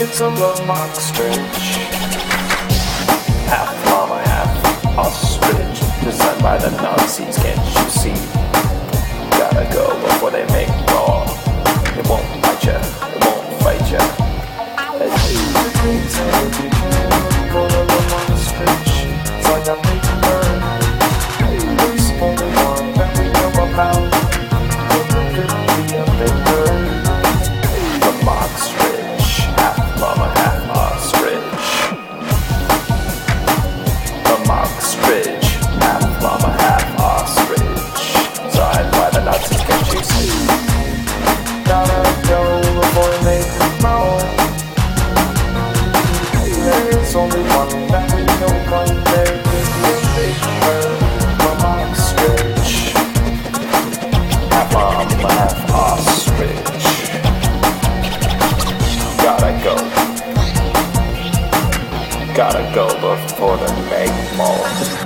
It's a Vermont stretch. Half llama, half ostrich. Designed by the Nazis, can't you see? Gotta go before they make law. It won't bite ya, it won't fight ya. It's for the Vermont stretch. It's like a big bird. There's only one that we know about. But there could be a big bird. Vermont stretch. Half llama, half ostrich. Vermont stretch. Half llama, half ostrich. Signed by the Nazis, can't you see? Gotta go before they come out. There's only one that we know from there. This is big bird. Vermont stretch. Half llama, half ostrich. Gotta go before the make more.